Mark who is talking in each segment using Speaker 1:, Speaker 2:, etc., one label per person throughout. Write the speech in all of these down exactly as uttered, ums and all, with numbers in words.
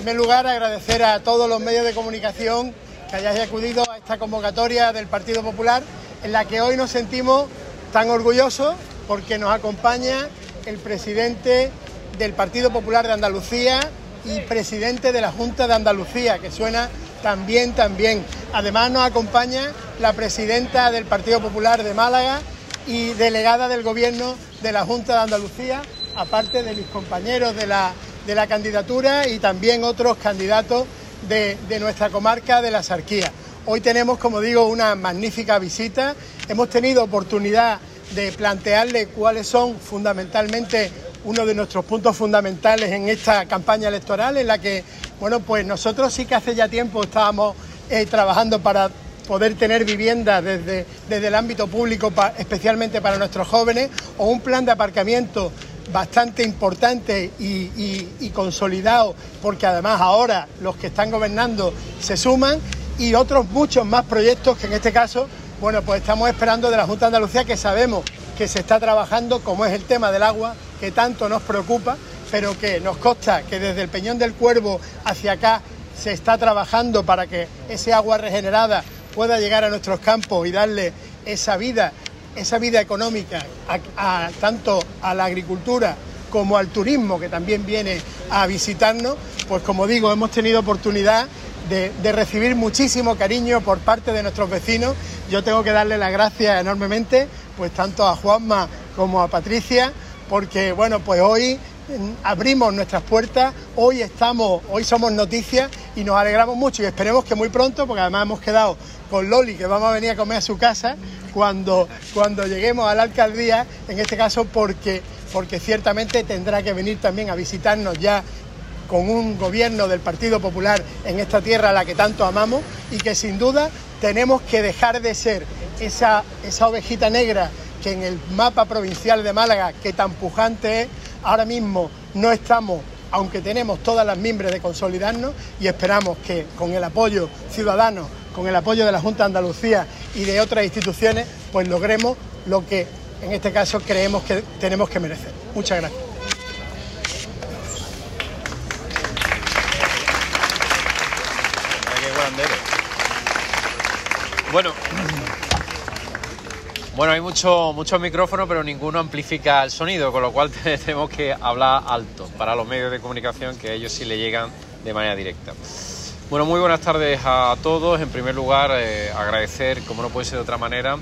Speaker 1: primer lugar, agradecer a todos los medios de comunicación que hayáis acudido a esta convocatoria del Partido Popular, en la que hoy nos sentimos tan orgullosos porque nos acompaña el presidente del Partido Popular de Andalucía y presidente de la Junta de Andalucía, que suena tan bien, tan bien. Además nos acompaña la presidenta del Partido Popular de Málaga y delegada del Gobierno de la Junta de Andalucía, aparte de mis compañeros de la, de la candidatura y también otros candidatos de, de nuestra comarca de la Axarquía. Hoy tenemos, como digo, una magnífica visita. Hemos tenido oportunidad de plantearle cuáles son fundamentalmente uno de nuestros puntos fundamentales en esta campaña electoral, en la que, bueno, pues nosotros sí que hace ya tiempo estábamos eh, trabajando para poder tener viviendas desde, desde el ámbito público, pa, especialmente para nuestros jóvenes, o un plan de aparcamiento bastante importante y, y, y consolidado, porque además ahora los que están gobernando se suman, y otros muchos más proyectos que en este caso, bueno, pues estamos esperando de la Junta de Andalucía, que sabemos que se está trabajando, como es el tema del agua, que tanto nos preocupa, pero que nos consta que desde el Peñón del Cuervo hacia acá se está trabajando para que ese agua regenerada pueda llegar a nuestros campos y darle esa vida, esa vida económica a, a, tanto a la agricultura como al turismo, que también viene a visitarnos. Pues como digo, hemos tenido oportunidad de, de recibir muchísimo cariño por parte de nuestros vecinos. Yo tengo que darle las gracias enormemente, pues tanto a Juanma como a Patricia, porque bueno, pues hoy abrimos nuestras puertas, hoy estamos, hoy somos noticias y nos alegramos mucho, y esperemos que muy pronto, porque además hemos quedado con Loli que vamos a venir a comer a su casa cuando, cuando lleguemos a la alcaldía, en este caso porque, porque ciertamente tendrá que venir también a visitarnos ya con un gobierno del Partido Popular en esta tierra a la que tanto amamos, y que sin duda tenemos que dejar de ser esa, esa ovejita negra que en el mapa provincial de Málaga, que tan pujante es. Ahora mismo no estamos, aunque tenemos todas las mimbres de consolidarnos, y esperamos que con el apoyo ciudadano, con el apoyo de la Junta de Andalucía y de otras instituciones, pues logremos lo que en este caso creemos que tenemos que merecer. Muchas gracias.
Speaker 2: Bueno, bueno, hay muchos mucho micrófonos, pero ninguno amplifica el sonido, con lo cual tenemos que hablar alto para los medios de comunicación, que a ellos sí le llegan de manera directa. Bueno, muy buenas tardes a todos. En primer lugar, eh, agradecer, como no puede ser de otra manera,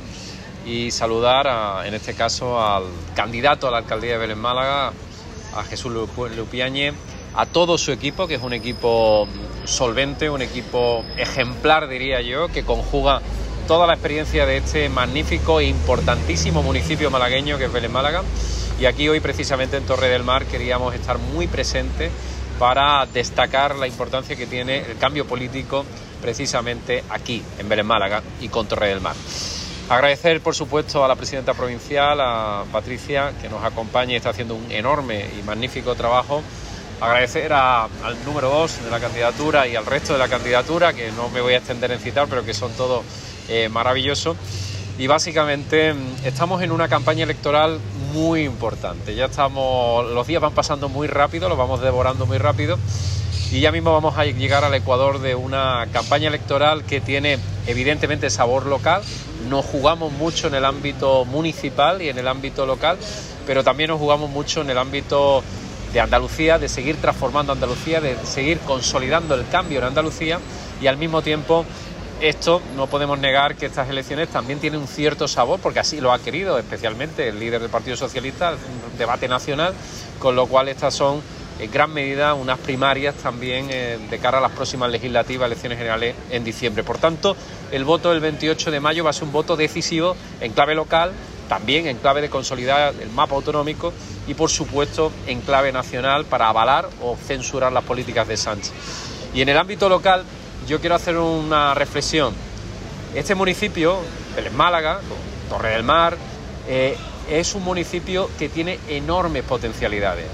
Speaker 2: y saludar, a, en este caso, al candidato a la alcaldía de Vélez Málaga, a Jesús Lupiáñez, a todo su equipo, que es un equipo solvente, un equipo ejemplar, diría yo, que conjuga toda la experiencia de este magnífico e importantísimo municipio malagueño que es Vélez Málaga. Y aquí hoy, precisamente en Torre del Mar, queríamos estar muy presentes para destacar la importancia que tiene el cambio político precisamente aquí, en Vélez Málaga y con Torre del Mar. Agradecer, por supuesto, a la presidenta provincial, a Patricia, que nos acompaña y está haciendo un enorme y magnífico trabajo. Agradecer a, al número dos de la candidatura y al resto de la candidatura, que no me voy a extender en citar, pero que son todos eh, maravillosos. Y básicamente estamos en una campaña electoral muy importante. Ya estamos, los días van pasando muy rápido, los vamos devorando muy rápido, y ya mismo vamos a llegar al ecuador de una campaña electoral que tiene evidentemente sabor local. Nos jugamos mucho en el ámbito municipal y en el ámbito local, pero también nos jugamos mucho en el ámbito de Andalucía, de seguir transformando Andalucía, de seguir consolidando el cambio en Andalucía, y al mismo tiempo esto no podemos negar que estas elecciones también tienen un cierto sabor, porque así lo ha querido especialmente el líder del Partido Socialista, un debate nacional, con lo cual estas son en gran medida unas primarias también eh, de cara a las próximas legislativas, elecciones generales en diciembre. Por tanto, el voto del veintiocho de mayo va a ser un voto decisivo en clave local, también en clave de consolidar el mapa autonómico y, por supuesto, en clave nacional para avalar o censurar las políticas de Sánchez. Y en el ámbito local yo quiero hacer una reflexión. Este municipio, Vélez Málaga, con Torre del Mar, eh, es un municipio que tiene enormes potencialidades.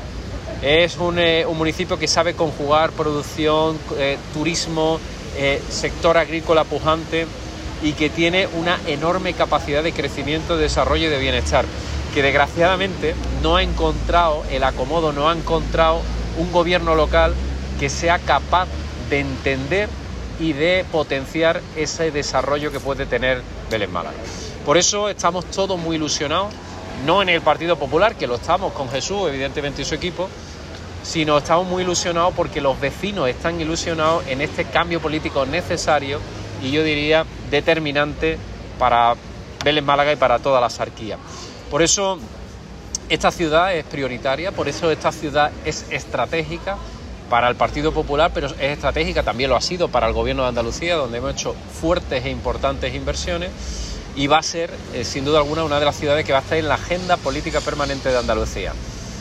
Speaker 2: Es un, eh, un municipio que sabe conjugar producción, eh, turismo, eh, sector agrícola pujante, y que tiene una enorme capacidad de crecimiento, de desarrollo y de bienestar, que desgraciadamente no ha encontrado el acomodo, no ha encontrado un gobierno local que sea capaz de entender y de potenciar ese desarrollo que puede tener Vélez Málaga. Por eso estamos todos muy ilusionados, no en el Partido Popular, que lo estamos con Jesús, evidentemente, y su equipo, sino estamos muy ilusionados porque los vecinos están ilusionados en este cambio político necesario y yo diría determinante para Vélez Málaga y para toda la Axarquía. Por eso esta ciudad es prioritaria, por eso esta ciudad es estratégica para el Partido Popular, pero es estratégica, también lo ha sido para el Gobierno de Andalucía, donde hemos hecho fuertes e importantes inversiones, y va a ser, eh, sin duda alguna, una de las ciudades que va a estar en la agenda política permanente de Andalucía.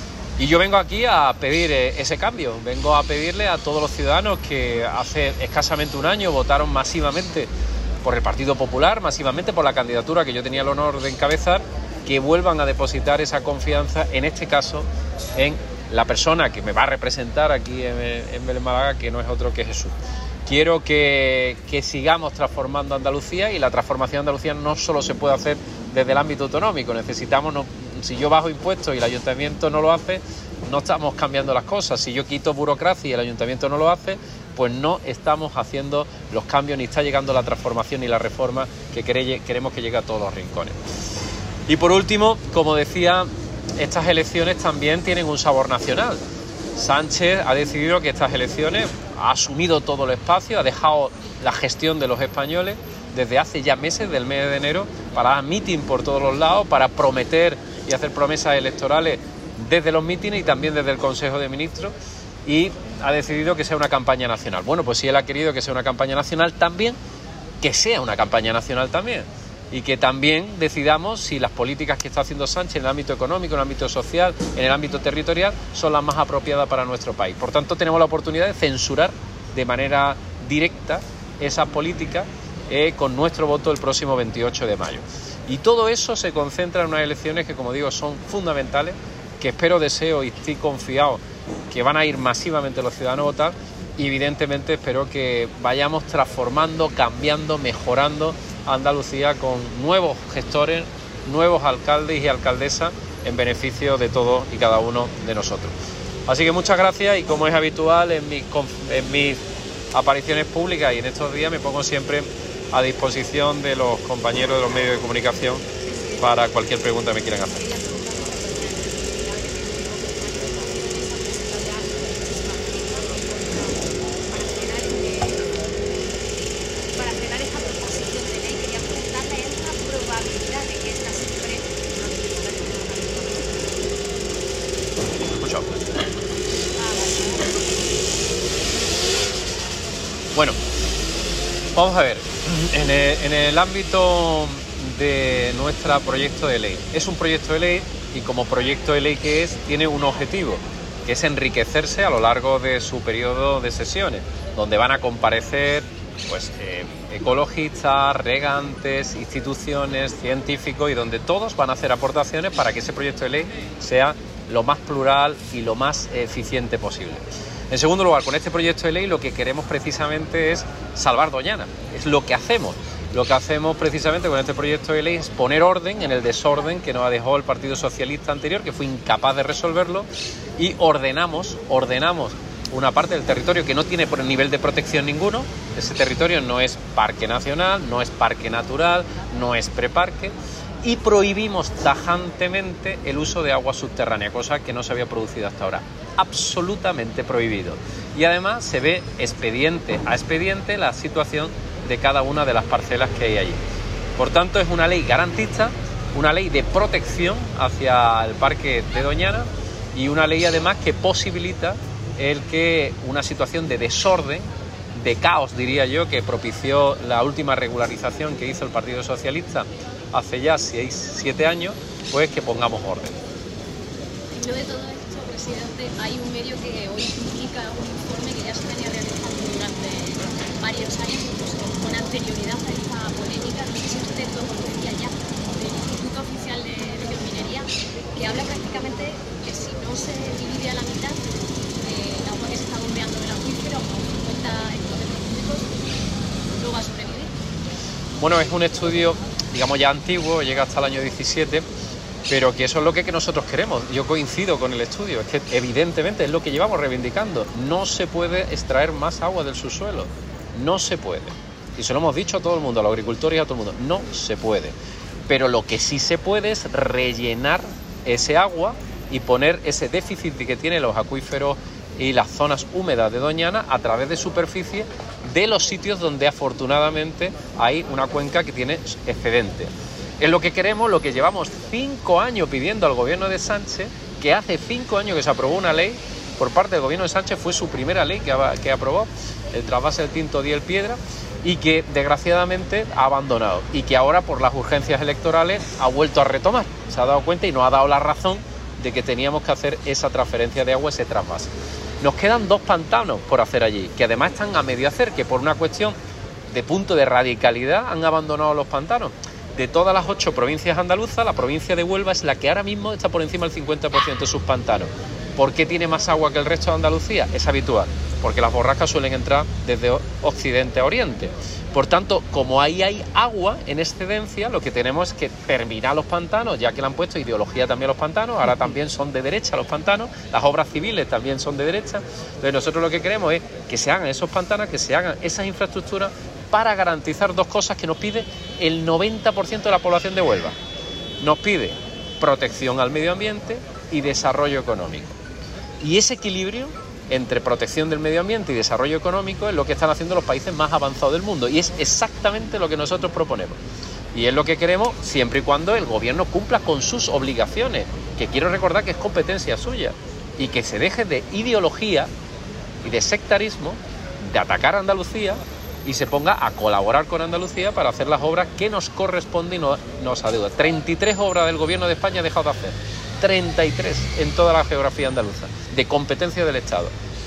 Speaker 2: Y yo vengo aquí a pedir eh, ese cambio, vengo a pedirle a todos los ciudadanos que hace escasamente un año votaron masivamente por el Partido Popular, masivamente por la candidatura que yo tenía el honor de encabezar, que vuelvan a depositar esa confianza, en este caso, en la persona que me va a representar aquí en, en Vélez Málaga, que no es otro que Jesús. Quiero que, que sigamos transformando Andalucía, y la transformación de Andalucía no solo se puede hacer desde el ámbito autonómico. Necesitamos, no, si yo bajo impuestos y el ayuntamiento no lo hace, no estamos cambiando las cosas. Si yo quito burocracia y el ayuntamiento no lo hace, pues no estamos haciendo los cambios, ni está llegando la transformación ni la reforma que queremos que llegue a todos los rincones. Y por último, como decía, estas elecciones también tienen un sabor nacional. Sánchez ha decidido que estas elecciones ha asumido todo el espacio, ha dejado la gestión de los españoles desde hace ya meses, del mes de enero, para dar mitin por todos los lados, para prometer y hacer promesas electorales desde los mítines y también desde el Consejo de Ministros, y ha decidido que sea una campaña nacional. Bueno, pues si él ha querido que sea una campaña nacional, también que sea una campaña nacional también, y que también decidamos si las políticas que está haciendo Sánchez en el ámbito económico, en el ámbito social, en el ámbito territorial, son las más apropiadas para nuestro país. Por tanto, tenemos la oportunidad de censurar de manera directa esas políticas eh, con nuestro voto el próximo veintiocho de mayo. Y todo eso se concentra en unas elecciones que, como digo, son fundamentales, que espero, deseo y estoy confiado que van a ir masivamente los ciudadanos a votar, y evidentemente espero que vayamos transformando, cambiando, mejorando Andalucía con nuevos gestores, nuevos alcaldes y alcaldesas en beneficio de todos y cada uno de nosotros. Así que muchas gracias, y como es habitual en mis, en mis apariciones públicas y en estos días, me pongo siempre a disposición de los compañeros de los medios de comunicación para cualquier pregunta que me quieran hacer. Bueno, vamos a ver, en el, en el ámbito de nuestro proyecto de ley. Es un proyecto de ley, y como proyecto de ley que es, tiene un objetivo, que es enriquecerse a lo largo de su periodo de sesiones, donde van a comparecer pues, eh, ecologistas, regantes, instituciones, científicos, y donde todos van a hacer aportaciones para que ese proyecto de ley sea lo más plural y lo más eficiente posible. En segundo lugar, con este proyecto de ley lo que queremos precisamente es salvar Doñana. Es lo que hacemos. Lo que hacemos precisamente con este proyecto de ley es poner orden en el desorden que nos dejó el Partido Socialista anterior, que fue incapaz de resolverlo, y ordenamos, ordenamos una parte del territorio que no tiene por el nivel de protección ninguno. Ese territorio no es parque nacional, no es parque natural, no es preparque, y prohibimos tajantemente el uso de agua subterránea, cosa que no se había producido hasta ahora. Absolutamente prohibido. Y además se ve expediente a expediente la situación de cada una de las parcelas que hay allí. Por tanto, es una ley garantista, una ley de protección hacia el parque de Doñana, y una ley además que posibilita el que una situación de desorden, de caos diría yo, que propició la última regularización que hizo el Partido Socialista hace ya seis, siete años, pues que pongamos orden.
Speaker 3: En lo de todo esto, presidente, hay un medio que hoy publica un informe que ya se venía realizando durante varios años, incluso con anterioridad a esta polémica. No sé si usted lo conocía ya, del Instituto Oficial de, de Minería, que habla prácticamente que si no se divide a la mitad eh, el agua que se está bombeando del acuífero, con cincuenta hectómetros cúbicos, no va a sobrevivir.
Speaker 2: Bueno, es un estudio, digamos, ya antiguo, llega hasta el año diecisiete, pero que eso es lo que, que nosotros queremos. Yo coincido con el estudio, es que evidentemente es lo que llevamos reivindicando. No se puede extraer más agua del subsuelo, no se puede. Y se lo hemos dicho a todo el mundo, a los agricultores y a todo el mundo, no se puede. Pero lo que sí se puede es rellenar ese agua y poner ese déficit que tienen los acuíferos y las zonas húmedas de Doñana a través de superficie de los sitios donde afortunadamente hay una cuenca que tiene excedente. Es lo que queremos, lo que llevamos cinco años pidiendo al gobierno de Sánchez, que hace cinco años que se aprobó una ley por parte del gobierno de Sánchez, fue su primera ley que, que aprobó, el trasvase del Tinto Diel Piedra, y que desgraciadamente ha abandonado y que ahora por las urgencias electorales ha vuelto a retomar. Se ha dado cuenta y nos ha dado la razón de que teníamos que hacer esa transferencia de agua, ese trasvase. Nos quedan dos pantanos por hacer allí, que además están a medio hacer, que por una cuestión de punto de radicalidad han abandonado los pantanos. De todas las ocho provincias andaluzas, la provincia de Huelva es la que ahora mismo está por encima del cincuenta por ciento de sus pantanos. ¿Por qué tiene más agua que el resto de Andalucía? Es habitual, porque las borrascas suelen entrar desde occidente a oriente. Por tanto, como ahí hay agua en excedencia, lo que tenemos es que terminar los pantanos, ya que le han puesto ideología también a los pantanos, ahora también son de derecha los pantanos, las obras civiles también son de derecha. Entonces nosotros lo que queremos es que se hagan esos pantanos, que se hagan esas infraestructuras para garantizar dos cosas que nos pide el noventa por ciento de la población de Huelva. Nos pide protección al medio ambiente y desarrollo económico. Y ese equilibrio entre protección del medio ambiente y desarrollo económico es lo que están haciendo los países más avanzados del mundo y es exactamente lo que nosotros proponemos. Y es lo que queremos siempre y cuando el gobierno cumpla con sus obligaciones, que quiero recordar que es competencia suya, y que se deje de ideología y de sectarismo, de atacar a Andalucía, y se ponga a colaborar con Andalucía para hacer las obras que nos corresponden y no, nos adeuda. treinta y tres obras del gobierno de España ha dejado de hacer, treinta y tres en toda la geografía andaluza, de competencia del Estado.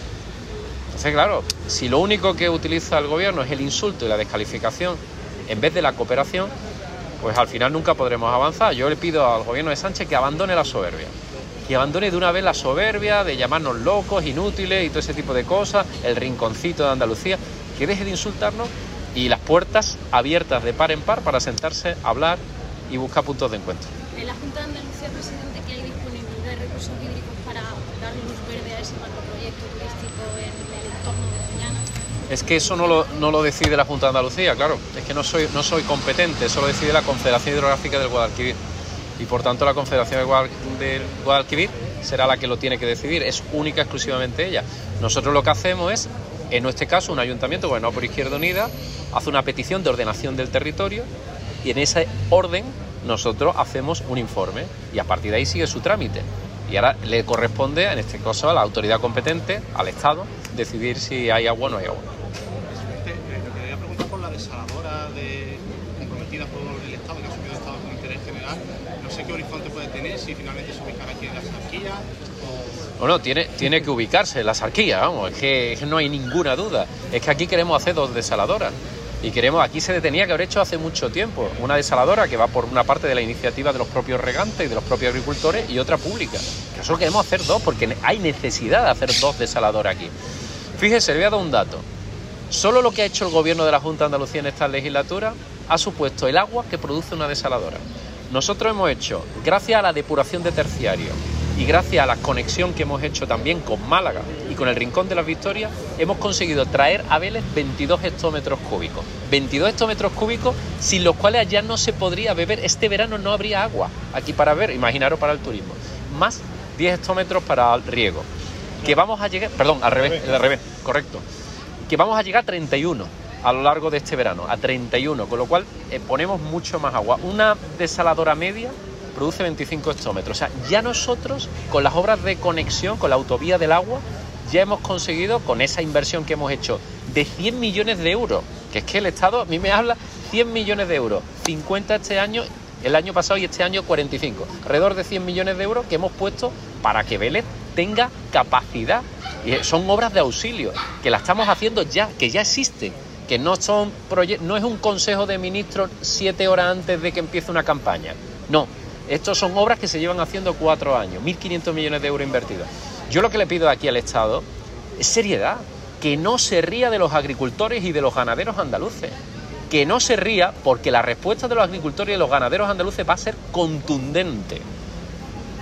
Speaker 2: Entonces, claro, si lo único que utiliza el gobierno es el insulto y la descalificación en vez de la cooperación, pues al final nunca podremos avanzar. Yo le pido al gobierno de Sánchez que abandone la soberbia, que abandone de una vez la soberbia de llamarnos locos, inútiles y todo ese tipo de cosas, el rinconcito de Andalucía, que deje de insultarnos y las puertas abiertas de par en par para sentarse, hablar y buscar puntos de encuentro.
Speaker 3: En la Junta de Andalucía, presidente, que hay disponibilidad de recursos hídricos para dar luz verde a ese macroproyecto turístico en el entorno de Doñana.
Speaker 2: Es que eso no lo, no lo decide la Junta de Andalucía, claro, es que no soy, no soy competente, eso lo decide la Confederación Hidrográfica del Guadalquivir. Y por tanto la Confederación del Guadalquivir será la que lo tiene que decidir, es única exclusivamente ella. Nosotros lo que hacemos es, en este caso, un ayuntamiento gobernado por Izquierda Unida hace una petición de ordenación del territorio y en ese orden nosotros hacemos un informe y a partir de ahí sigue su trámite. Y ahora le corresponde, en este caso, a la autoridad competente, al Estado, decidir si hay agua o no hay agua.
Speaker 4: Presidente, lo que quería preguntar por la desaladora de, comprometida por el Estado, que ha asumido el Estado con interés general, no sé qué horizonte puede tener, si finalmente se ubicará aquí en la Sarquía o...
Speaker 2: Bueno, tiene, tiene que ubicarse en la Sarquía, vamos, es que, es que no hay ninguna duda. Es que aquí queremos hacer dos desaladoras. Y queremos, aquí se tenía que haber hecho hace mucho tiempo, una desaladora que va por una parte de la iniciativa de los propios regantes y de los propios agricultores y otra pública. Nosotros queremos hacer dos porque hay necesidad de hacer dos desaladoras aquí. Fíjese, le voy a dar un dato. Solo lo que ha hecho el gobierno de la Junta de Andalucía en esta legislatura ha supuesto el agua que produce una desaladora. Nosotros hemos hecho, gracias a la depuración de terciario y gracias a la conexión que hemos hecho también con Málaga y con el Rincón de las Victorias, hemos conseguido traer a Vélez veintidós hectómetros cúbicos. veintidós hectómetros cúbicos sin los cuales allá no se podría beber. Este verano no habría agua aquí para beber, imaginaros para el turismo. Más diez hectómetros para el riego. Que vamos a llegar, perdón, al revés, al revés, correcto. Que vamos a llegar a treinta y uno a lo largo de este verano, a treinta y uno, con lo cual eh, ponemos mucho más agua. Una desaladora media produce veinticinco hectómetros. O sea, ya nosotros, con las obras de conexión, con la autovía del agua, ya hemos conseguido, con esa inversión que hemos hecho de cien millones de euros, que es que el Estado a mí me habla cien millones de euros, cincuenta este año, el año pasado y este año cuarenta y cinco, alrededor de cien millones de euros que hemos puesto para que Vélez tenga capacidad. Y son obras de auxilio, que la estamos haciendo ya, que ya existen, que no son proye- no es un consejo de ministros siete horas antes de que empiece una campaña, no. Estos son obras que se llevan haciendo cuatro años, mil quinientos millones de euros invertidos. Yo lo que le pido aquí al Estado es seriedad, que no se ría de los agricultores y de los ganaderos andaluces, que no se ría porque la respuesta de los agricultores y de los ganaderos andaluces va a ser contundente.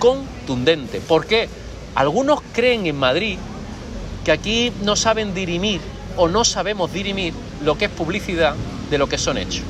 Speaker 2: contundente. ¿Por qué? Algunos creen en Madrid que aquí no saben dirimir o no sabemos dirimir lo que es publicidad de lo que son hechos.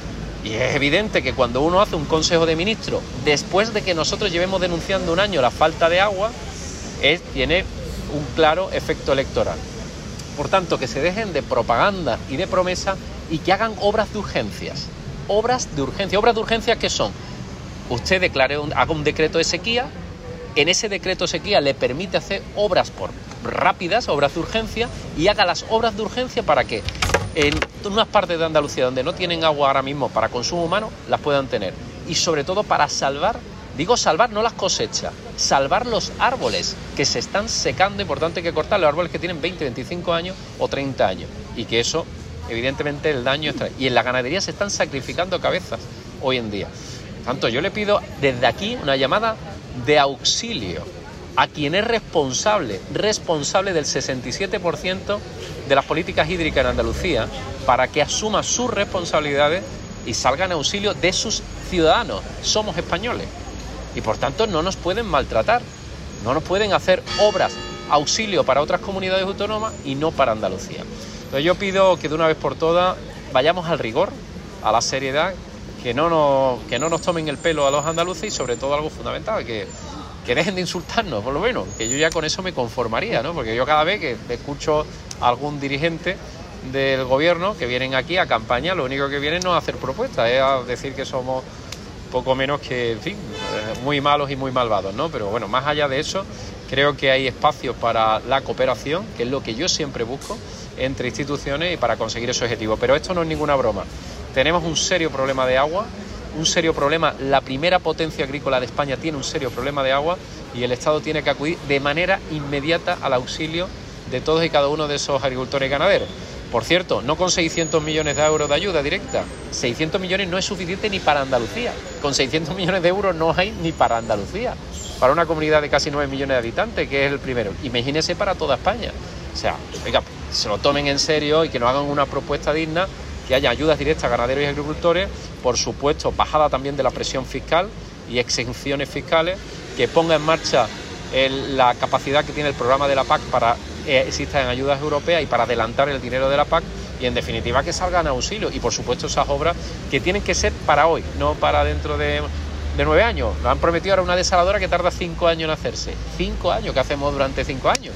Speaker 2: Y es evidente que cuando uno hace un Consejo de Ministros, después de que nosotros llevemos denunciando un año la falta de agua, es, tiene un claro efecto electoral. Por tanto, que se dejen de propaganda y de promesa y que hagan obras de urgencias. Obras de urgencia. ¿Obras de urgencia qué son? Usted declare un, haga un decreto de sequía, en ese decreto de sequía le permite hacer obras por rápidas, obras de urgencia, y haga las obras de urgencia para que en unas partes de Andalucía donde no tienen agua ahora mismo para consumo humano, las puedan tener. Y sobre todo para salvar, digo salvar, no las cosechas, salvar los árboles que se están secando, y por tanto hay que cortar los árboles que tienen veinte, veinticinco años o treinta años. Y que eso, evidentemente, el daño está. Y en la ganadería se están sacrificando cabezas hoy en día. Por tanto, yo le pido desde aquí una llamada de auxilio a quien es responsable, responsable del sesenta y siete por ciento de las políticas hídricas en Andalucía, para que asuma sus responsabilidades y salga en auxilio de sus ciudadanos. Somos españoles y por tanto no nos pueden maltratar, no nos pueden hacer obras auxilio para otras comunidades autónomas y no para Andalucía. Entonces yo pido que de una vez por todas vayamos al rigor, a la seriedad, que no nos, que no nos tomen el pelo a los andaluces y sobre todo algo fundamental, que que dejen de insultarnos, por lo menos, que yo ya con eso me conformaría, ¿no? Porque yo cada vez que escucho a algún dirigente del gobierno que vienen aquí a campaña, lo único que vienen no es a hacer propuestas, es a decir que somos poco menos que, en fin, muy malos y muy malvados, ¿no? Pero bueno, más allá de eso, creo que hay espacio para la cooperación, que es lo que yo siempre busco entre instituciones y para conseguir ese objetivo. Pero esto no es ninguna broma. Tenemos un serio problema de agua, un serio problema, la primera potencia agrícola de España tiene un serio problema de agua y el Estado tiene que acudir de manera inmediata al auxilio de todos y cada uno de esos agricultores y ganaderos. Por cierto, no con seiscientos millones de euros de ayuda directa, seiscientos millones no es suficiente ni para Andalucía, con seiscientos millones de euros no hay ni para Andalucía, para una comunidad de casi nueve millones de habitantes, que es el primero, imagínese para toda España. O sea, venga, se lo tomen en serio y que nos hagan una propuesta digna, que haya ayudas directas a ganaderos y agricultores, por supuesto, bajada también de la presión fiscal y exenciones fiscales, que ponga en marcha el, la capacidad que tiene el programa de la P A C para que eh, existan ayudas europeas y para adelantar el dinero de la P A C, y en definitiva que salgan a auxilio, y por supuesto esas obras que tienen que ser para hoy, no para dentro de, de nueve años. Nos han prometido ahora una desaladora que tarda cinco años en hacerse. Cinco años, ¿qué hacemos durante cinco años?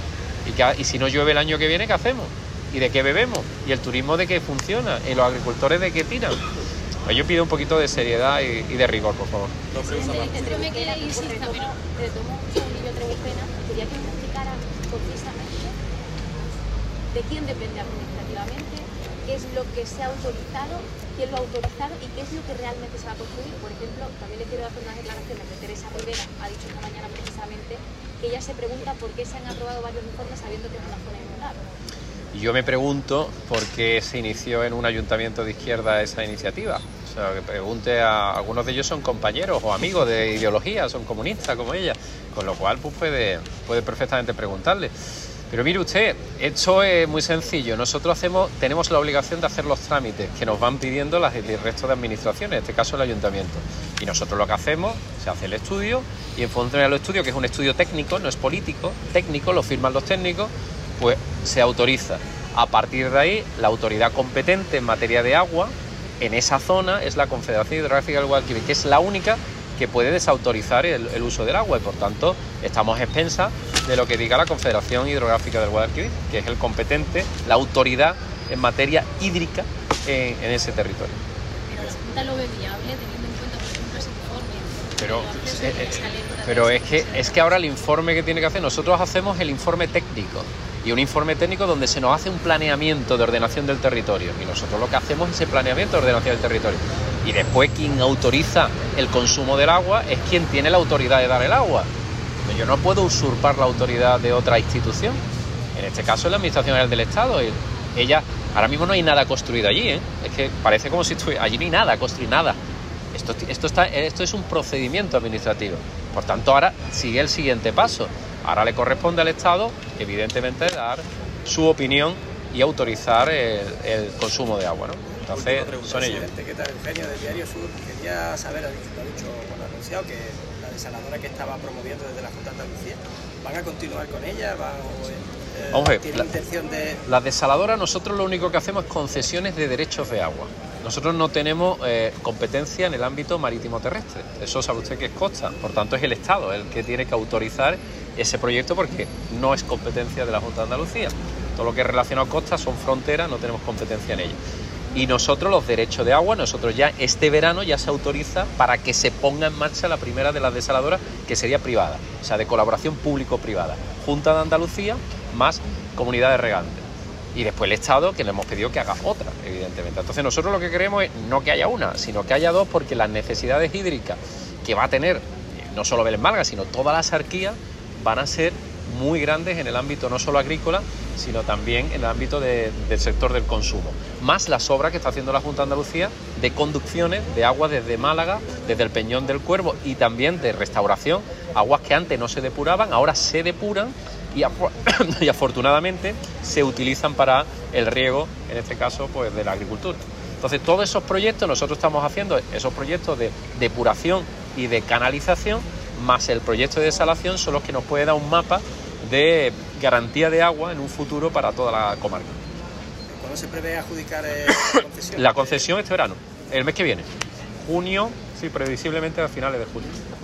Speaker 2: Y, que, y si no llueve el año que viene, ¿qué hacemos? ¿Y de qué bebemos? ¿Y el turismo de qué funciona? ¿Y los agricultores de qué tiran? Pues yo pido un poquito de seriedad y, y de rigor, por favor.
Speaker 3: Entre me queda insista, pero te tomo un segundillo, Trebujena, quería que me explicara concisamente de quién depende administrativamente, qué es lo que se ha autorizado, quién lo ha autorizado y qué es lo que realmente se va a construir. Por ejemplo, también le quiero hacer unas declaraciones de Teresa Rivera, ha dicho esta mañana precisamente que ella se pregunta por qué se han aprobado varios informes sabiendo que es una zona inundable.
Speaker 2: Y yo me pregunto por qué se inició en un ayuntamiento de izquierda esa iniciativa. O sea, que pregunte a algunos de ellos, son compañeros o amigos de ideología, son comunistas como ella, con lo cual pues puede, puede perfectamente preguntarle. Pero mire usted, esto es muy sencillo. Nosotros hacemos, tenemos la obligación de hacer los trámites que nos van pidiendo las, el resto de administraciones, en este caso el ayuntamiento. Y nosotros lo que hacemos, se hace el estudio, y en función del estudio, que es un estudio técnico, no es político, técnico, lo firman los técnicos, pues se autoriza. A partir de ahí, la autoridad competente en materia de agua en esa zona es la Confederación Hidrográfica del Guadalquivir, que es la única que puede desautorizar el, el uso del agua, y por tanto estamos a expensas de lo que diga la Confederación Hidrográfica del Guadalquivir, que es el competente, la autoridad en materia hídrica en, en ese territorio.
Speaker 3: Pero la Junta lo ve viable teniendo en cuenta, por ejemplo, ese informe.
Speaker 2: Pero, eh, pero es que es que ahora el informe que tiene que hacer, nosotros hacemos el informe técnico, y un informe técnico donde se nos hace un planeamiento de ordenación del territorio, y nosotros lo que hacemos es ese planeamiento de ordenación del territorio, y después quien autoriza el consumo del agua es quien tiene la autoridad de dar el agua. Yo no puedo usurpar la autoridad de otra institución, en este caso es la Administración General del Estado. Ella, ahora mismo no hay nada construido allí, ¿eh? Es que parece como si estuviera allí, no hay nada, construir nada. Esto, esto, está, esto es un procedimiento administrativo. Por tanto, ahora sigue el siguiente paso. Ahora le corresponde al Estado, evidentemente, dar su opinión y autorizar el, el consumo de agua, ¿no? Entonces, son ellos.
Speaker 5: ¿Qué tal, Eugenio, del Diario Sur? Quería saber, ha dicho, bueno, ha anunciado que la desaladora que estaba promoviendo desde la Junta de Andalucía, ¿van a continuar con ella? ¿Van, eh,
Speaker 2: Vamos a ver,
Speaker 5: ¿tienen
Speaker 2: la,
Speaker 5: intención de...?
Speaker 2: Las desaladoras, nosotros lo único que hacemos es concesiones de derechos de agua. Nosotros no tenemos eh, competencia en el ámbito marítimo terrestre. Eso sabe usted que es costa. Por tanto, es el Estado el que tiene que autorizar ese proyecto porque no es competencia de la Junta de Andalucía. Todo lo que es relacionado a costas son fronteras, no tenemos competencia en ellas. Y nosotros los derechos de agua, nosotros ya este verano ya se autoriza para que se ponga en marcha la primera de las desaladoras, que sería privada, o sea, de colaboración público-privada. Junta de Andalucía más comunidades regantes. Y después el Estado, que le hemos pedido que haga otra, evidentemente. Entonces nosotros lo que queremos es no que haya una, sino que haya dos, porque las necesidades hídricas que va a tener no solo Vélez Málaga, sino toda la Axarquía, van a ser muy grandes en el ámbito no solo agrícola, sino también en el ámbito de, del sector del consumo. Más las obras que está haciendo la Junta de Andalucía de conducciones de agua desde Málaga, desde el Peñón del Cuervo, y también de restauración, aguas que antes no se depuraban, ahora se depuran y, y afortunadamente se utilizan para el riego, en este caso pues de la agricultura. Entonces todos esos proyectos, nosotros estamos haciendo esos proyectos de depuración y de canalización, más el proyecto de desalación, son los que nos puede dar un mapa de garantía de agua en un futuro para toda la comarca.
Speaker 5: ¿Cuándo se prevé adjudicar eh, la concesión?
Speaker 2: La concesión este verano, el mes que viene, junio, sí, previsiblemente a finales de junio.